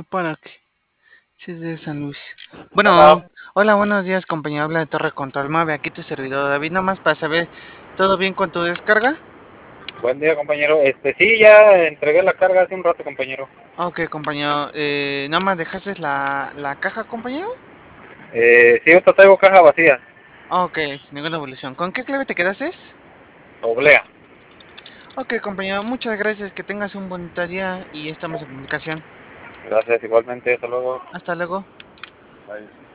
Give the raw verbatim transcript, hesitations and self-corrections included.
¿Para qué? Sí, es de San Luis. Bueno, Bueno, hola, buenos días, compañero. Habla de Torre Control Mave. Aquí tu servidor David. Nada más para saber, ¿todo bien con tu descarga? buen día, compañero. Este, sí, ya entregué la carga hace un rato, compañero. Ok, compañero. Eh, ¿nada más dejaste la, la caja, compañero? Eh, sí, ahorita traigo caja vacía. Ok, sin ninguna evolución. ¿Con qué clave te quedaste? Oblea. Ok, compañero. Muchas gracias. Que tengas un bonito día y estamos en comunicación. Gracias, igualmente. Hasta luego. Hasta luego. Bye.